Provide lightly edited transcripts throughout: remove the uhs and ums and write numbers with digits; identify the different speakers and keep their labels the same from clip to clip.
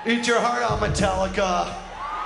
Speaker 1: Eat your heart out, Metallica.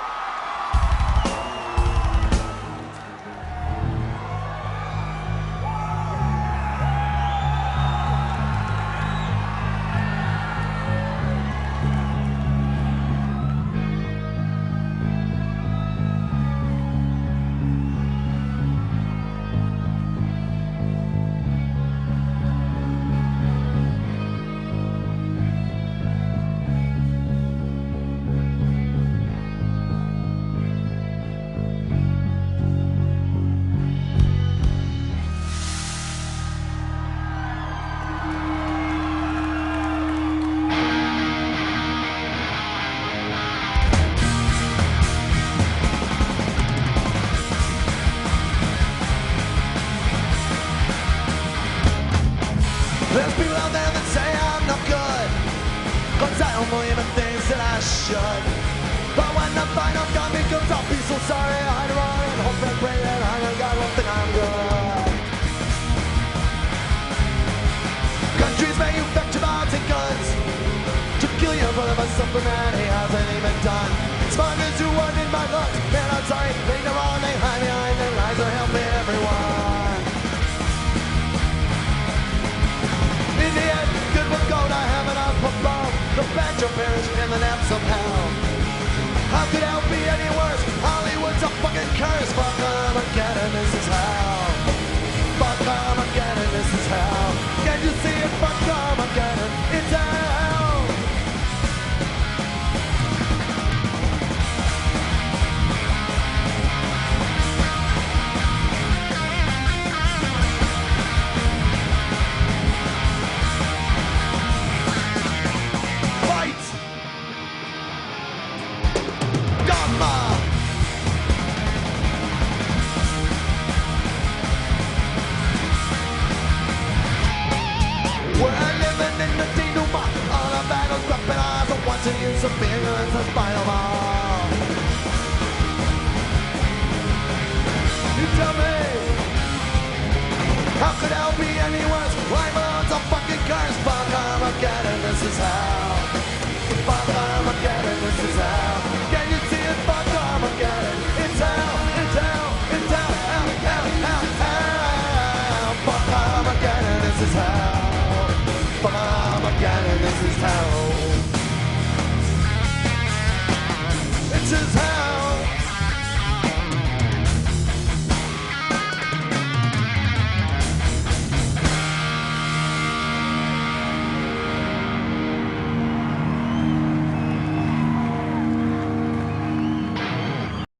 Speaker 1: There's people out there that say I'm not good, but I don't believe in things that I should. But when the final time comes, I'll be so sorry. I'd run and hope and pray that I know God won't think I'm good. Countries manufacture bombs and guns to kill you for something that he hasn't even done. Smugglers who want in my lungs, man, I'm sorry, they know wrong, they hide behind their lies are helping everyone. In the end, good will go to heaven up above. The bad your perish in the depths of hell. How could hell be any worse? Hollywood's a fucking curse. Fuck Armageddon, this is hell. Fuck Armageddon, this is hell. Can't you see it? Fuck Armageddon, it's hell. To use some fingers and spinal ball. You tell me, how could hell be any worse? Life allone's a fucking curse. Fuck Armageddon, this is hell. Fuck Armageddon.